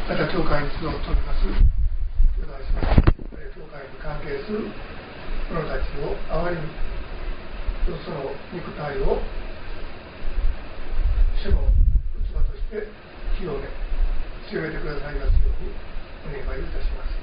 また教会に集っております兄弟姉妹、教会に関係する者たちを憐れみ、その肉体を主の器として清め、強めてくださいますようにお願いいたします。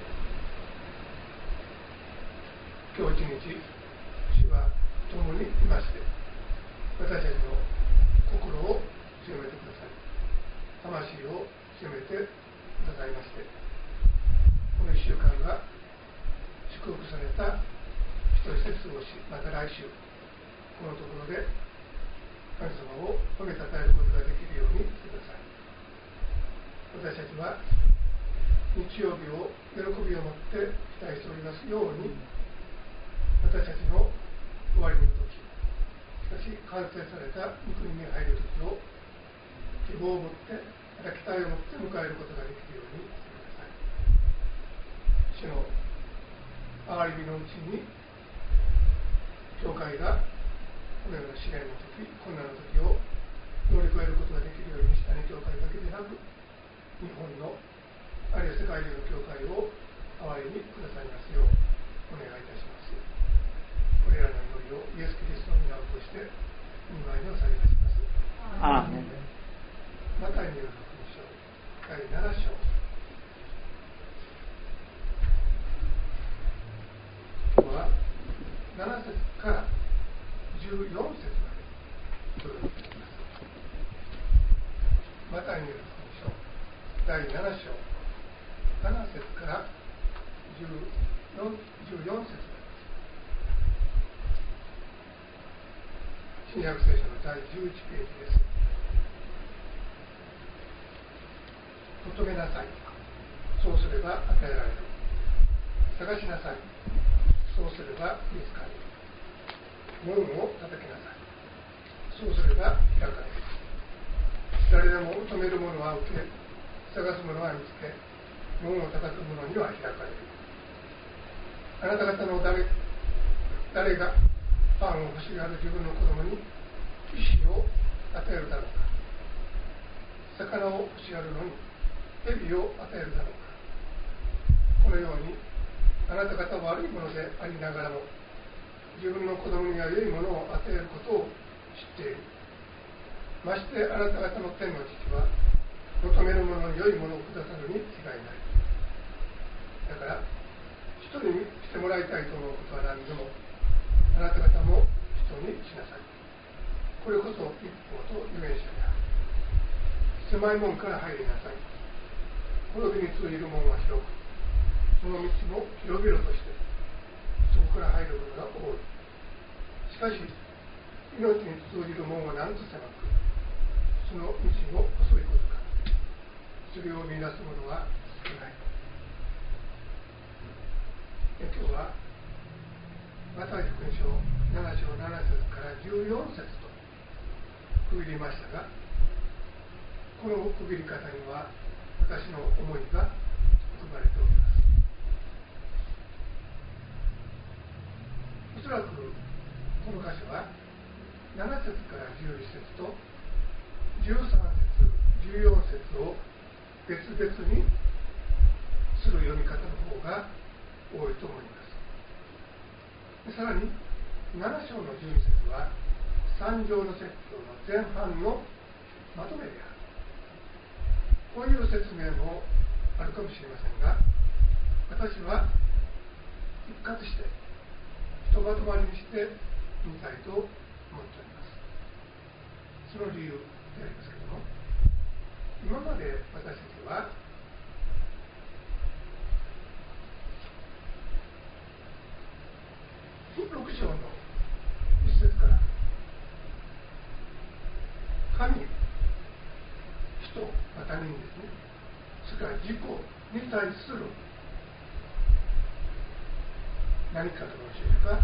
今日一日、主は共にいまして、私たちの心を強めてください、魂を強めてくださいまして、この1週間が祝福された日として過ごし、また来週このところで神様を褒めたたえることができるようにしてください。私たちは日曜日を喜びを持って期待しておりますように、私たちの終わりの時、しかし完成された御国に入る時を希望を持って、また期待を持って迎えることができるようにしてください。主の憐れみのうちに、教会がこのような試練の時、困難の時を乗り越えることができるように、下に教会だけでなく、日本のあるいは世界中の教会を憐れみくださいますようお願いいたします。これらの祈りをイエス・キリストの皆を通して御前にお下げいたします。 アーメン。 マタイによる福音書第7章、今日は7節から14節まで読んでいきます。マタイによる福音書第7章7節から14節まで、新約聖書の第11ページです。求めなさい、そうすれば与えられる。探しなさい、そうすれば見つかる。門を叩きなさい、そうすれば開かれる。誰でも求める者は受け、探す者は見つけ、門を叩く者には開かれる。あなた方の誰がパンを欲しがる自分の子供に石を与えるだろうか。魚を欲しがるのに蛇を与えるだろうか。このようにあなた方は悪いものでありながらも、自分の子供には良いものを与えることを知っている。ましてあなた方の天の父は求める者に良いものをくださるに違いない。だから人にしてもらいたいと思うことは何でも、あなた方も人にしなさい。これこそ一法と預言者である。狭い門から入りなさい。滅びに通じる門は広く、その道も広々として、そこから入る者が多い。しかし命に通じる門はなんと狭く、その道も細いことか。それを見出す者は少ない。今日はマタイ福音書7章7節から14節と区切りましたが、この区切り方には私の思いが含まれております。おそらくこの箇所は7節から11節と13節14節を別々にする読み方の方が多いと思います。さらに7章の12節は3条の説教の前半のまとめである。こういう説明もあるかもしれませんが、私は一括してひとまとまりにしてみたいと思っております。その理由でありますけれども、今まで私たちは6章の一節から神、人、他人ですね、それから自己に対する何かと申しますか、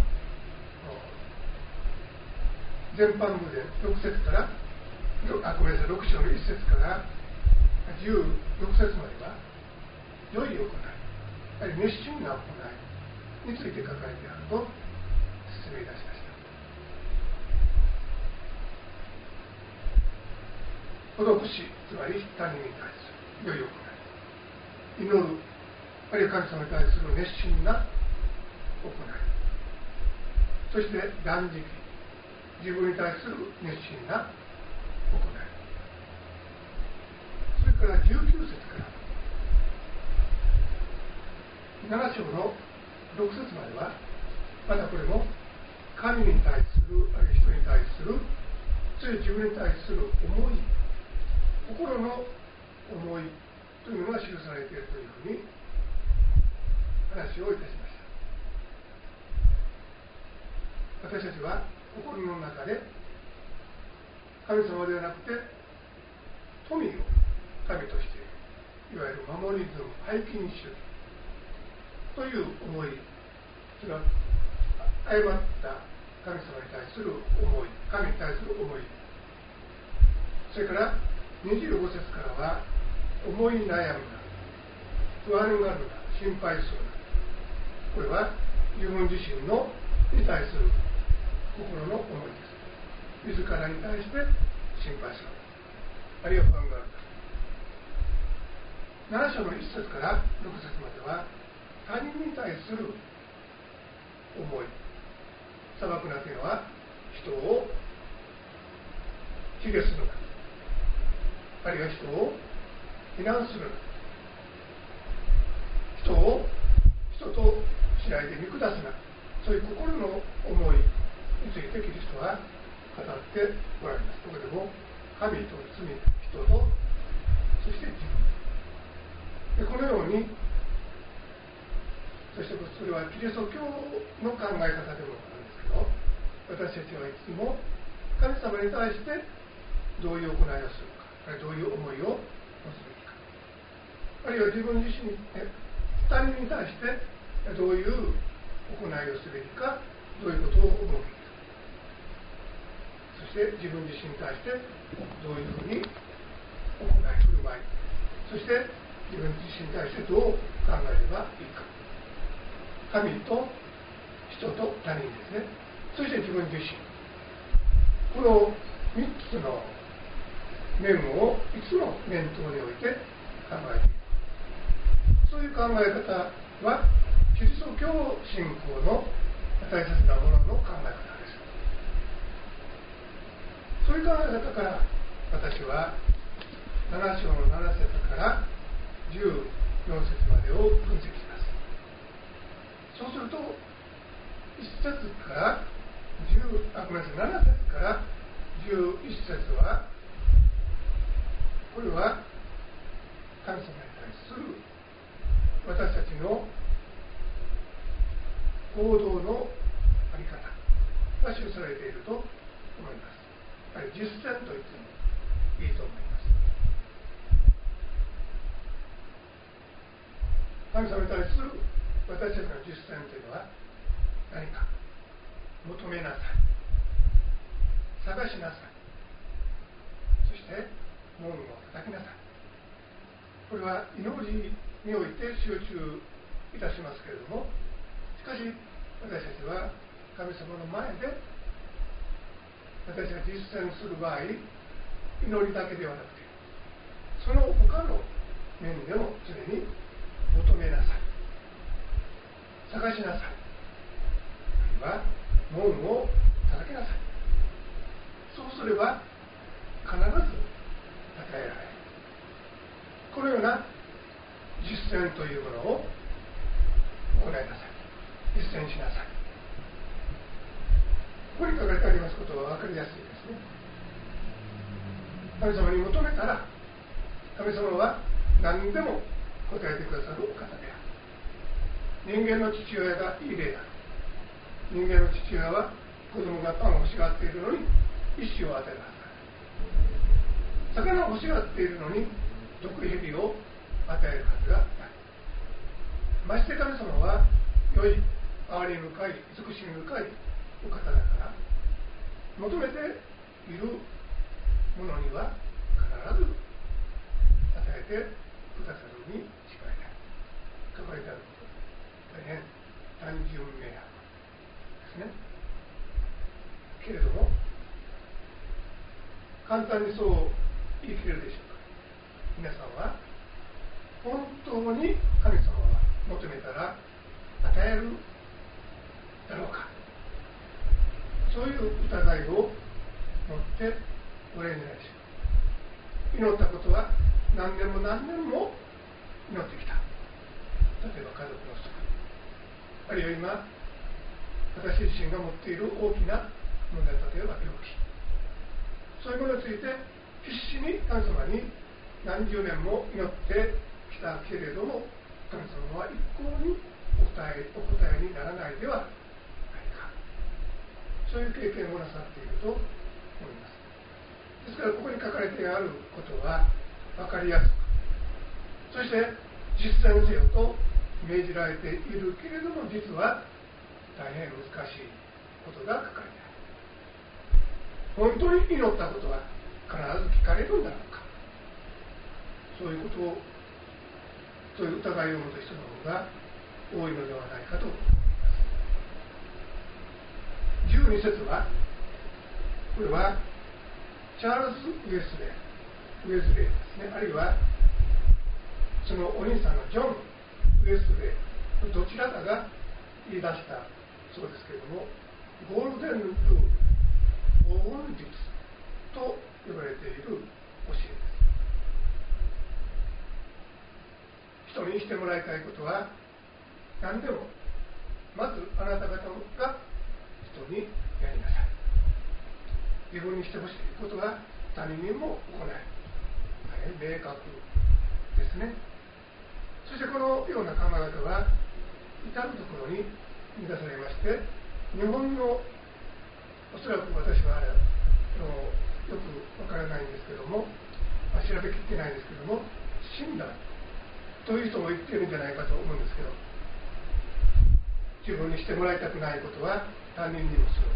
全般部で6節からごめんなさい、6章の1節から16節までは良い行い、熱心な行いについて書かれてあると説明いたしました。施し、つまり他人に対する良い行い、 祈る、あるいは神様に対する熱心な行い、そして断食、自分に対する熱心な行い、それから19節から7章の6節までは、またこれも神に対する、あるいは人に対する、そして自分に対する思い、心の思いというのが記されているというふうに話をいたしました。私たちは心の中で神様ではなくて富を神としている、いわゆるマモニズム、拝金主義という思い、それは誤った神様に対する思い、神に対する思い、それから25節からは思い悩むな、不安があるな、心配するな、これは自分自身のに対する心の思いです。自らに対して心配する、あるいは不安があるな。7章の1節から6節までは他人に対する思い、裁くなというのは人を卑下するな、あるいは人を非難するな、人としないで見下すな、そういう心の思いについてキリストは語っておられます。ここでも神と罪、人と、そして自分で、このように、そしてそれはキリスト教の考え方でもあるんですけど、私たちはいつも神様に対してどういう行いをするか、どういう思いを持つべきか、あるいは自分自身、他人に対してどういう行いをすべきか、どういうことを思うべきか、そして自分自身に対してどういうふうに行い振る舞い、そして自分自身に対してどう考えればいいか、神と人と他人ですね、そして自分自身、この3つの面をいつも念頭に置いて考えていく、そういう考え方はキリスト教信仰の大切なものの考え方です。そういう考え方から私は7章の7節から14節までを分析します。そうすると1節から7節から11節は、これは神様に対する私たちの行動の在り方が記されていると思います。実践と言ってもいいと思います。神様に対する私たちの実践というのは何か。求めなさい、探しなさい、そして門を叩きなさい。これは祈りにおいて集中いたしますけれども、しかし私たちは神様の前で私が実践する場合、祈りだけではなくてその他の面でも常に求めなさい、探しなさい、あるいは門を叩きなさい。そうすれば必ず与えられる。このような実践というものを行いなさい、実践しなさい。ここに書かれてありますことは分かりやすいですね。神様に求めたら神様は何でも答えてくださるお方である。人間の父親がいい例だ。人間の父親は子供がパンを欲しがっているのに石を与えるはずだ。魚を欲しがっているのに毒蛇を与えるはずがない。まして神様は良い、憐れみ深い、慈しみ深いお方だから、求めているものには必ず与えてくださるに違いない。書かれてあること大変単純明白ですね。けれども簡単にそう言い切れるでしょうか。皆さんは本当に神様は求めたら与えるだろうか、そういう疑いを持ってお礼になりし祈ったことは何年も何年も祈ってきた。例えば家族の救い、あるいは今私自身が持っている大きな問題、例えば病気、そういうものについて必死に神様に何十年も祈ってきたけれども、神様は一向にお答えにならないではないか、そういう経験をなさっていると思います。ですからここに書かれてあることは分かりやすく、そして実践せよと命じられているけれども、実は大変難しいことが書かれてある。本当に祈ったことは必ず聞かれるんだろうか、そういうことを、そういう疑いを持つ人の方が多いのではないかと思います。12節は、これはチャールズ・ウェズレーですね、あるいはそのお兄さんのジョン・ウェズレー、どちらかが言い出したそうですけれども、ゴールデンルール、黄金術と呼ばれている教えです。人にしてもらいたいことは何でも、まずあなた方が人にやりなさい。自分にしてほしいことは他人にも行い、大変明確ですね。そしてこのような考え方は至るところに生み出されまして、日本の、おそらく私はよくわからないんですけども、調べきってないんですけども、信頼という人も言っているんじゃないかと思うんですけど、自分にしてもらいたくないことは他人にもする。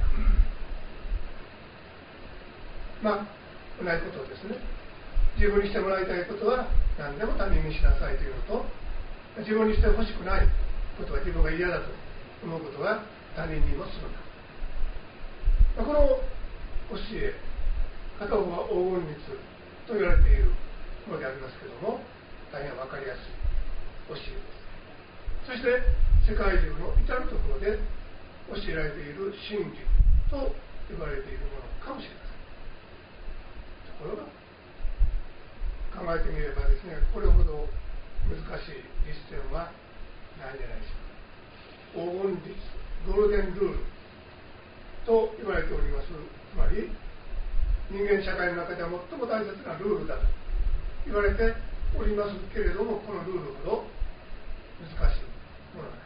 同じことですね。自分にしてもらいたいことは何でも他人にしなさいというのと、自分にしてほしくないことは、自分が嫌だと思うことは他人にもするんだ。この教え、片方は黄金律と言われているものでありますけれども、大変分かりやすい教えです。そして世界中の至るところで教えられている真理と呼ばれているものかもしれません。ところが考えてみればですね、これほど難しい実践はないんじゃないでしょうか。黄金律、ゴールデンルールと言われております。つまり人間社会の中では最も大切なルールだと言われておりますけれども、このルールほど難しいものはない。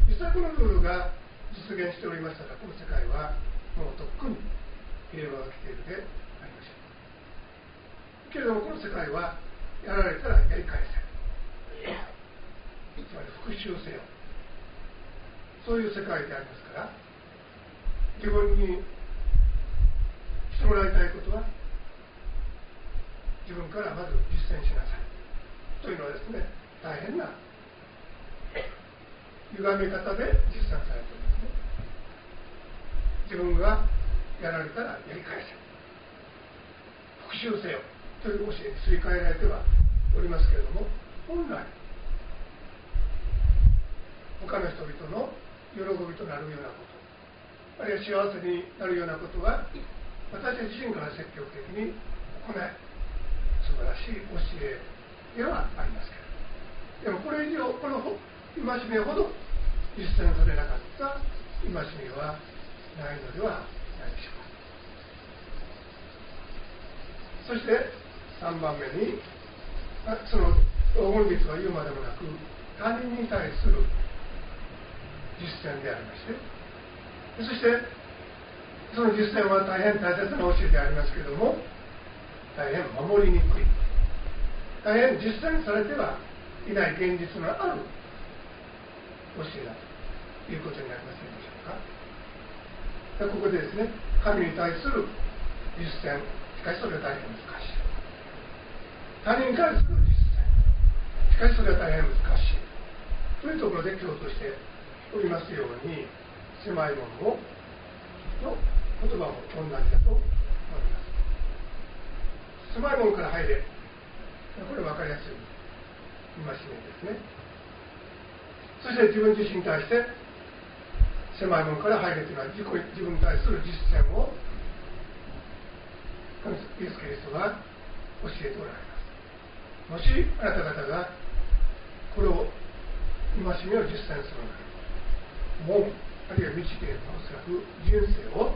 実際このルールが実現しておりましたら、この世界はもうとっくに平和が来ているでありましょう。けれどもこの世界はやられたらやり返せ、つまり復讐せよ、そういう世界でありますから、自分にしてもらいたいことは自分からまず実践しなさいというのはですね、大変な歪め方で実践されていますね。自分がやられたらやり返せ、復讐せよという教えにすり替えられてはおりますけれども、本来他の人々の喜びとなるようなこと、あるいは幸せになるようなことは私自身から積極的に行い、素晴らしい教えではありますけれど、でもこれ以上、この戒めほど実践されなかった戒めはないのではないでしょうか。そして3番目に、その黄金律は言うまでもなく、他人に対する実践でありまして、そしてその実践は大変大切な教えでありますけれども、大変守りにくい、大変実践されてはいない現実のある教えだということになりませんでしょうか。ここでですね、神に対する実践、しかしそれは大変難しい。他人に対する実践、しかしそれは大変難しいというところで共通しておりますように、狭いものの言葉も同じだと思います。狭いものから入れ、これ分かりやすい戒めですね。そして自分自身に対して狭いものから入るというのは自分に対する実践をイエス・キリストが教えておられます。もしあなた方がこれを戒めを実践するなら、門あるいは道でおそらく人生を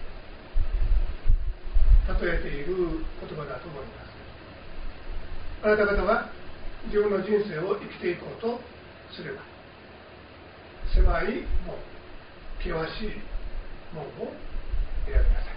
例えている言葉だと思います。あなた方は自分の人生を生きていこうとすれば、狭い門、険しい門を選びなさい。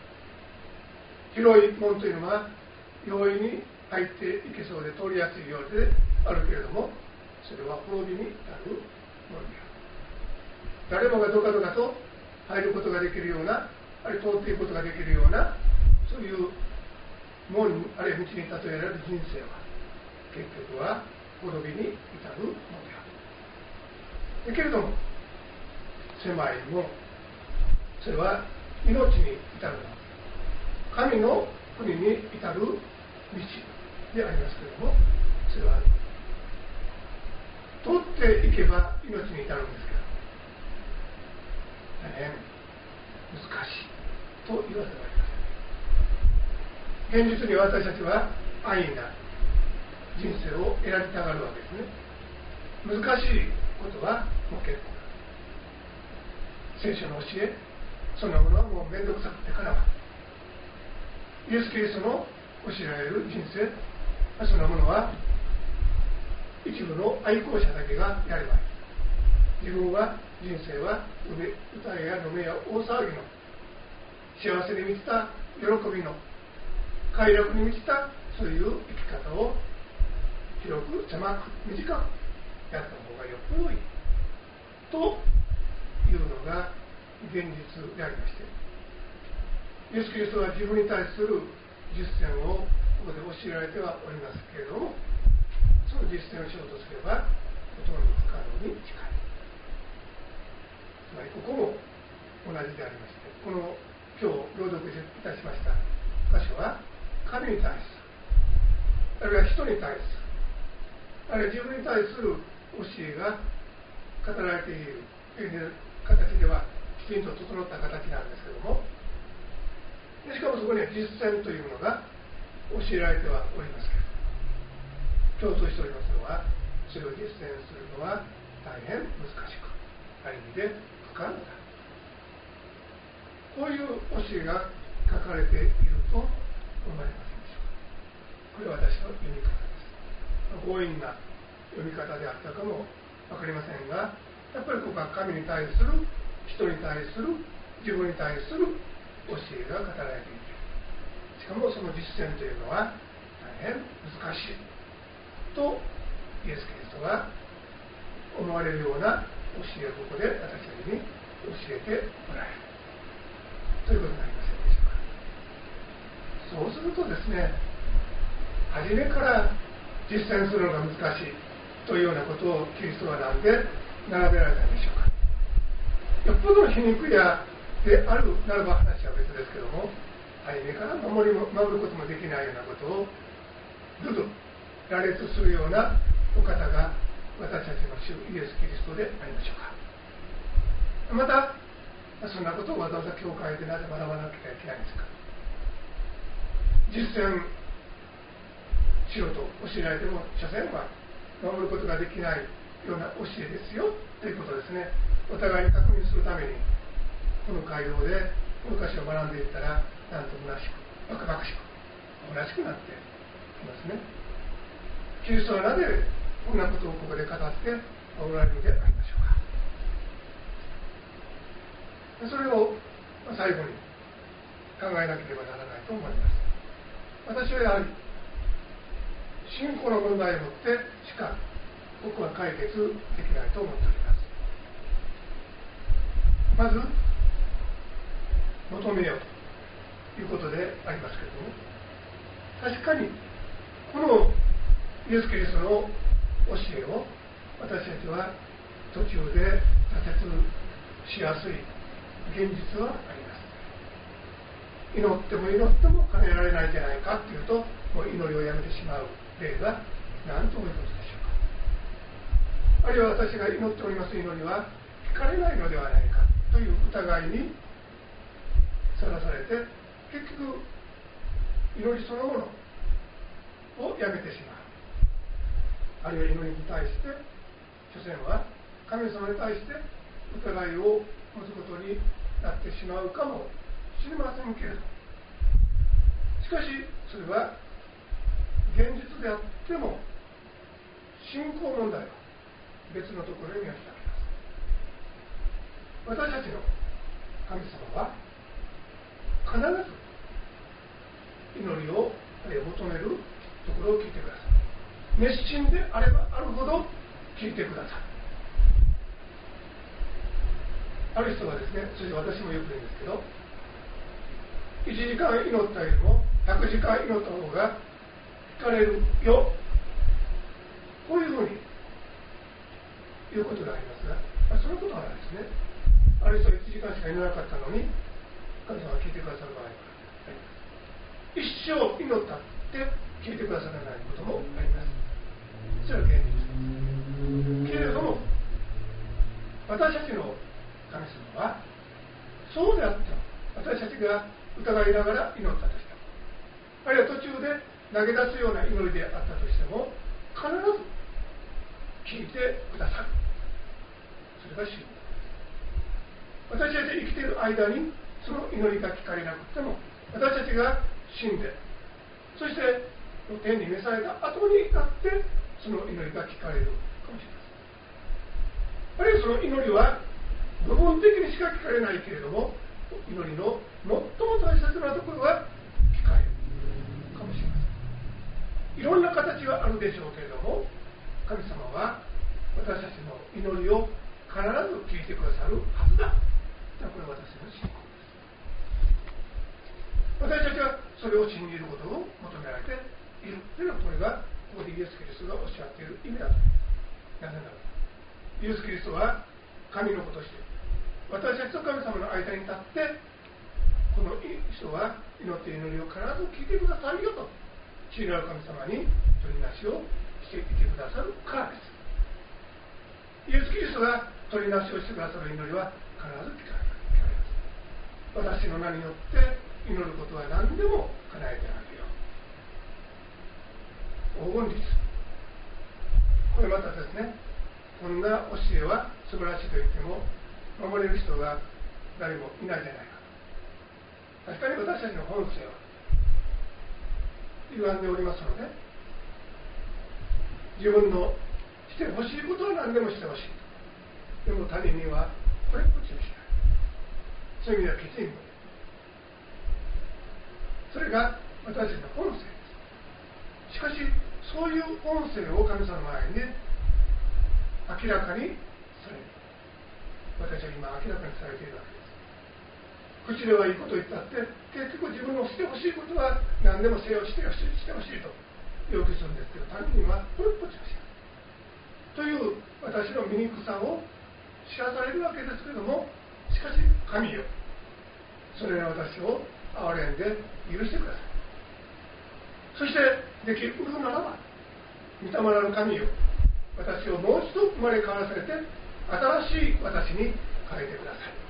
広い門というのは容易に入っていけそうで通りやすいようであるけれども、それは滅びに至る門である。誰もがどかどかと入ることができるような、あるいは通っていくことができるような、そういう門あるいは道に例えられる人生は結局は滅びに至る門である。だけれども狭い門、それは命に至る門、神の国に至る道でありますけれども、それは通っていけば命に至るんですけど、大変難しいと言わせてはありません。現実に私たちは安易な人生を選びたがるわけですね。難しいことはもう結構、聖書の教えそんなものはもう面倒くさくてからは、イエス・キリストの教えられる人生そんなものは一部の愛好者だけがやればいい。自分は人生は歌や飲めや大騒ぎの幸せに満ちた喜びの快楽に満ちたそういう生き方を広く狭く短くやった方がよっぽどいいというのが現実でありまして、イエス・キリストは自分に対する実践をここで教えられてはおりますけれども、その実践をしようとすればほとんど不可能に近い。つまりここも同じでありまして、この今日朗読いたしました箇所は神に対する、あるいは人に対する、あるいは自分に対する教えが語られているという形ではきちんと整った形なんですけども、しかもそこには実践というものが教えられてはおりますけど、共通しておりますのは、それを実践するのは大変難しく、ある意味で不可能だ。こういう教えが書かれていると思われませんでしょうか。これは私の読み方です。強引な読み方であったかも分かりませんが、やっぱりここは神に対する、人に対する、自分に対する教えが語られている。しかもその実践というのは大変難しいとイエス・キリストが思われるような教えをここで私たちに教えておられるということになりませんでしょうか。そうするとですね、初めから実践するのが難しいというようなことをキリストは何で並べられたんでしょうか。よっぽどの皮肉屋であるならば話は別ですけども、初めから守ることもできないようなことをずっと羅列するようなお方が私たちの主イエス・キリストでありましょうか。またそんなことをわざわざ教会でなぜ学ばなきゃいけないんですか。実践しようと教えられても所詮は守ることができないような教えですよということですね。お互いに確認するためにこの街道でこの歌詞を学んでいったら、なんと虚しくバカバカしく虚しくなってきますね。キリストはなぜこんなことをここで語っておられるのでありましょうか。それを最後に考えなければならないと思います。私はやはり信仰の問題をもってしか僕は解決できないと思っております。まず求めようということでありますけれども、確かにこのイエス・キリストの教えを私たちは途中で挫折しやすい現実はあります。祈っても祈っても叶えられないんじゃないかっていうと、もう祈りをやめてしまう例が何と多いことでしょうか。 あるいは私が祈っております祈りは聞かれないのではないかという疑いにさらされて、結局祈りそのものをやめてしまう。あるいは祈りに対して所詮は神様に対して疑いを持つことになってしまうかもしれませんけれど、しかしそれは現実であっても信仰問題は別のところに見分けます。私たちの神様は必ず祈りを求めるところを聞いてください。熱心であればあるほど聞いてください。ある人はですね、そして私もよく言うんですけど、1時間祈ったよりも100時間祈った方が聞かれるよ、こういうふうに言うことがありますが、そのことはないですね。ある人は1時間しか祈らなかったのに神様が聞いてくださる場合があります。一生祈ったって聞いてくださらないこともあります。それは現実です。けれども私たちの神様はそうであっても、私たちが疑いながら祈ったとしても、あるいは途中で投げ出すような祈りであったとしても、必ず聞いてくださる。それが信仰です。私たちが生きている間にその祈りが聞かれなくても、私たちが死んで、そして天に召された後になってその祈りが聞かれるかもしれません。あるいはその祈りは部分的にしか聞かれないけれども、祈りの最も大切なところは聞かれるかもしれません。いろんな形はあるでしょうけれども、神様は私たちの祈りを必ず聞いてくださるはずだ。これは私の信仰です。私たちはそれを信じることを求められているというのは、これがここでイエス・キリストがおっしゃっている意味だと。なぜならばイエス・キリストは神の子として私たちと神様の間に立って、この人は祈っている祈りを必ず聞いてくださるよと、父なる神様に取りなしをしていてくださるからです。イエス・キリストが取りなしをしてくださる祈りは必ず聞かれます。私の名によって祈ることは何でも叶えてあげよう。黄金律、これまたですね、こんな教えは素晴らしいと言っても守れる人が誰もいないじゃないか。確かに私たちの本性は歪んでおりますので、自分のしてほしいことは何でもしてほしい。でも他人にはこれっぽっちにしない。そういう意味ではきちんと、それが私たちの本性です。しかしそういう本性を神様の前に明らかにされる。私は今明らかにされているわけです。口ではいいことを言ったって、結局自分のしてほしいことは何でもしてほしいと要求するんですけど、他人にはこれっぽっちもしないという私の醜さを知らされるわけですけれども、しかし神よ、それら私を憐れんで許してください。そしてできるならば、御霊なる神よ、私をもう一度生まれ変わらせて新しい私に変えてください。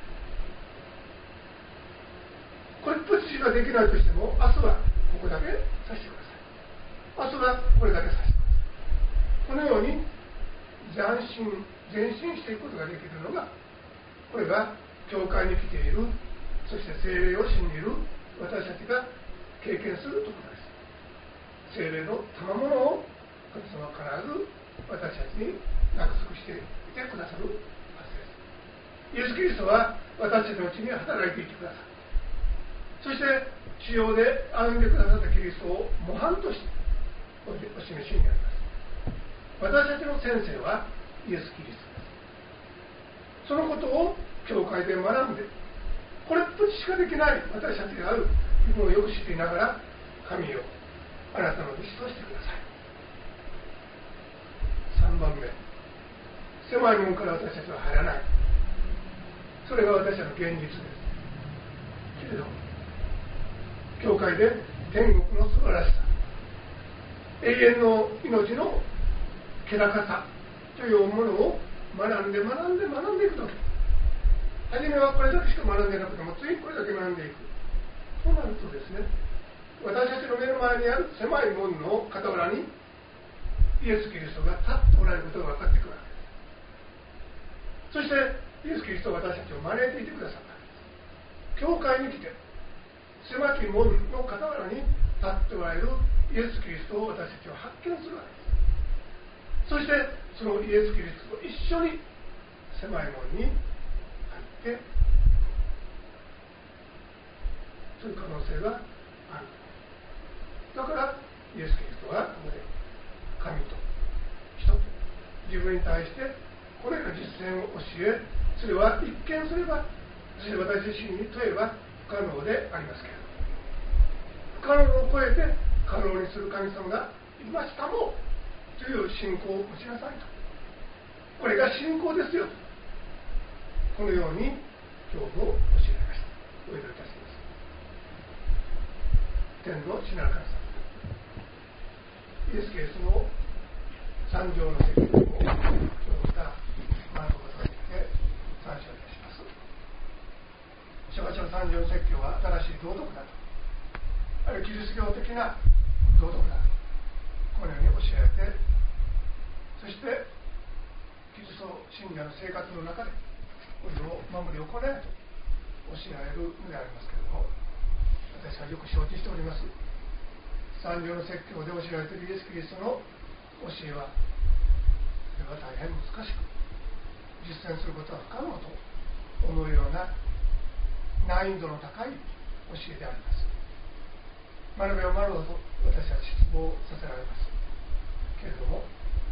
これっぽっちができないとしても、明日はここだけさせてください。明日はこれだけさせてください。このように前進していくことができるのが、これが教会に来ている、そして聖霊を信じる私たちが経験するところです。聖霊の賜物を神様は必ず私たちに約束していてくださるはずです。イエス・キリストは私たちのうちに働いていてください。そして地上で歩んでくださったキリストを模範としてお示しになります。私たちの先生はイエス・キリストです。そのことを教会で学んで、これっぽっちしかできない私たちである自分をよく知っていながら、神よ、あなたの弟子としてください。3番目、狭い門から私たちは入らない。それが私たちの現実ですけれども、教会で天国の素晴らしさ、永遠の命の気高さとというものを学んでいくとき、初めはこれだけしか学んでなくても、次これだけ学んでいく。そうなるとですね、私たちの目の前にある狭い門の傍らにイエス・キリストが立っておられることが分かってくるわけです。そしてイエス・キリストは私たちを招いていてくださったんです。教会に来て狭き門の傍らに立っておられるイエス・キリストを私たちは発見するわけです。そしてそのイエス・キリストと一緒に狭い門に入ってそういう可能性がある。だからイエス・キリストはここで神と人と自分に対してこれら実践を教え、それは一見すればそして私自身に問えば不可能でありますけれど、不可能を超えて可能にする神様がいましたもという信仰を持ちなさいと、これが信仰ですよ、このように今日も教えられました。お祈りいたします。天の父なる神様、イエス・キリストの三条の説教を今日また学ぶことができて感謝いたします。諸箇所の三条の説教は新しい道徳だと、あるいはキリスト教的な道徳だとこのように教えられて、そしてキリスト信者の生活の中でこれを守り行えと教えられるのでありますけれども、私はよく承知しております。三条の説教で教えられているイエス・キリストの教えは、それは大変難しく、実践することは不可能と思うような難易度の高い教えであります。学べば学ぶほど私は失望させられますけれども、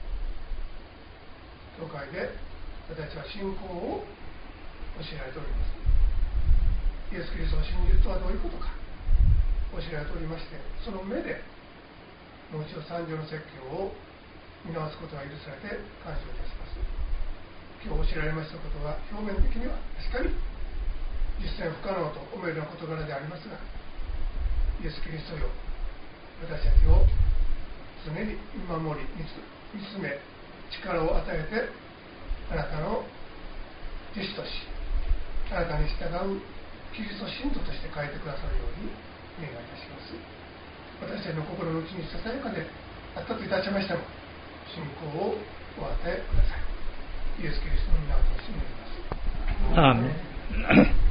教会で私は信仰を教えられております。イエス・キリストを信じるとはどういうことか教えられておりまして、その目でもう一度三条の説教を見直すことが許されて感謝いたします。今日教えられましたことは表面的には確かに実践不可能と思えるような事柄でありますが、イエス・キリストよ、私たちを常に見守り見つめ力を与えて、あなたの弟子とし、あなたに従うキリスト信徒として変えてくださるようにお願いいたします。私たちの心の内にささやかであったといたしましても、信仰をお与えください。イエス・キリストの皆を通して祈ります。 アーメン。